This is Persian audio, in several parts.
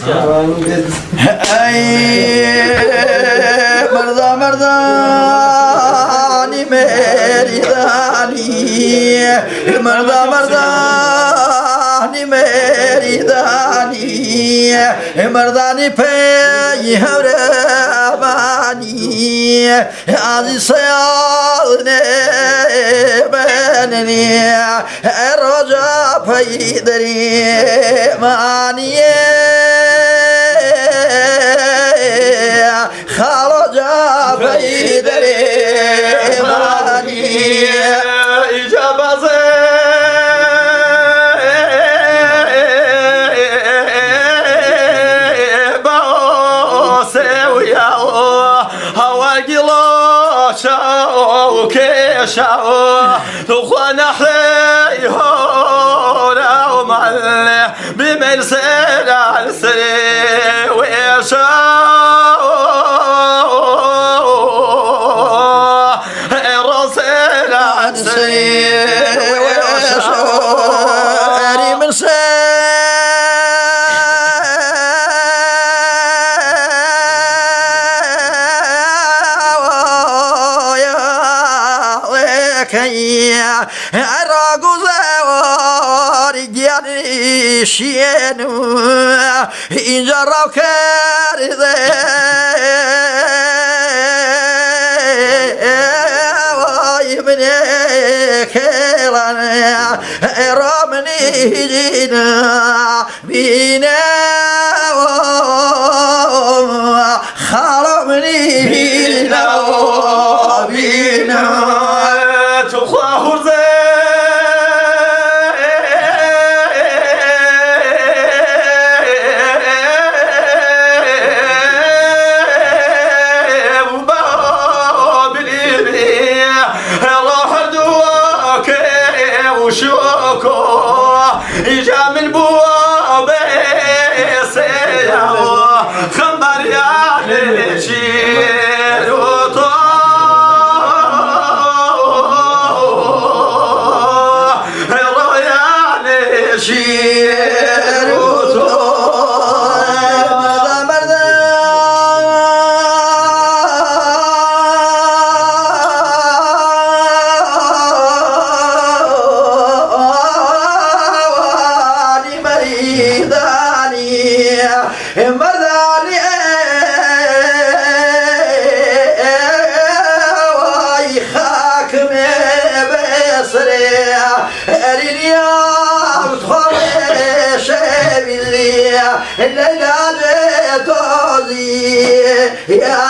مردا مردانی میری دانی مردا مردانی میری دانی مردانی پی هورمانی عزیز سیال نبننی رجا پی دری مانیه خرجا بيدري ماني إجابة بوسويا هوا قلاشا وكيشا تخوانا حليها ومعلي بمرسل على السري ويشا رسل عن سري ويشا مرسل عراق زوار جاني شينو اینجا را کرده وای من کلان رامنی جینا بینا خالمنی بینا بینا تخواه زي وشوكو إجا من بوابي سياو خنبر يعني شير وطا رياني شير مرداني واي خاكم بسري ارينيا بتخرج شبيلي الليلة توزي يا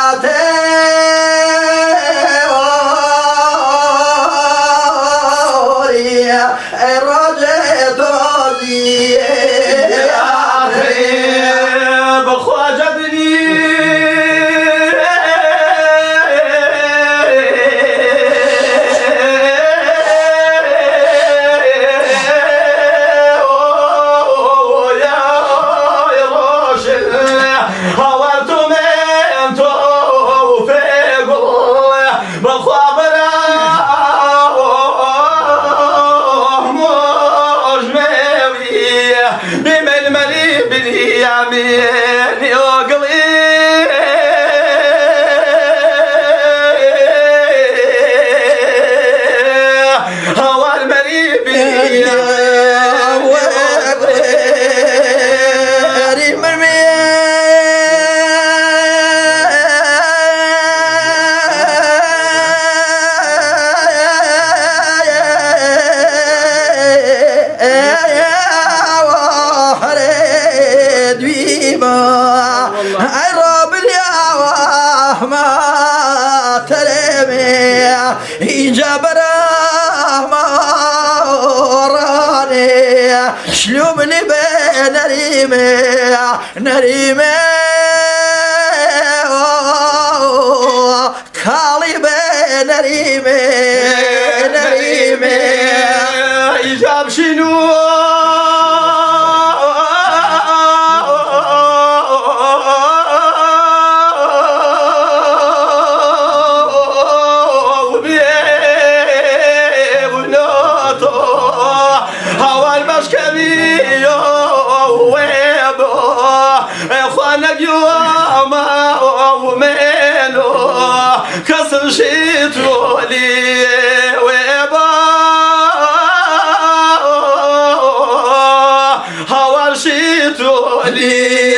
توري الرجل توزي بمن ملي بنيامين يوقلي هو الملي عرب اليا ما ترمي إجابة ما راني شلوم لي بين نريمي كالي بين نريمي إجاب شنو خوانك يوم وميلو كسر شيتو لي ويبا هوا شيتو لي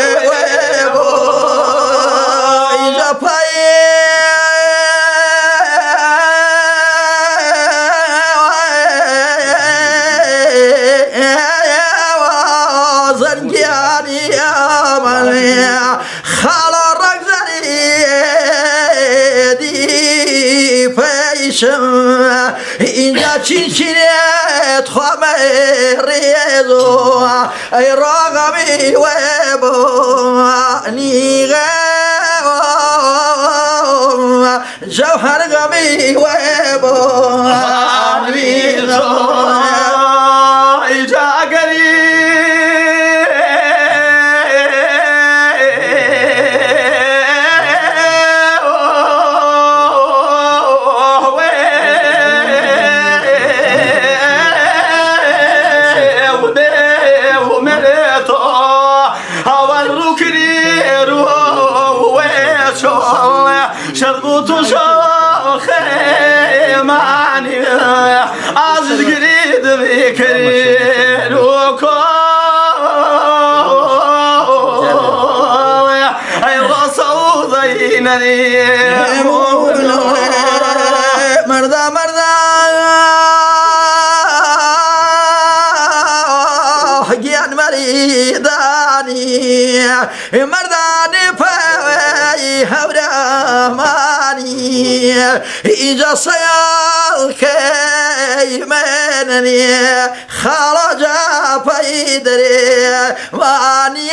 اینجا چینچینت خواه ریزو ای راغمی و بانیغه جوهر غمی و بانیغه اینجا گری شربوت شاخي معني عزيز قريد بكرين وكو اي صوضينني مرضى حقيان مريضاني مرداني فاي هوراماني إجا صيال كيمنني خرجا فيدري واني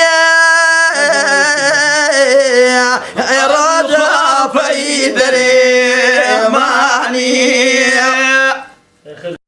رجا فيدري ماني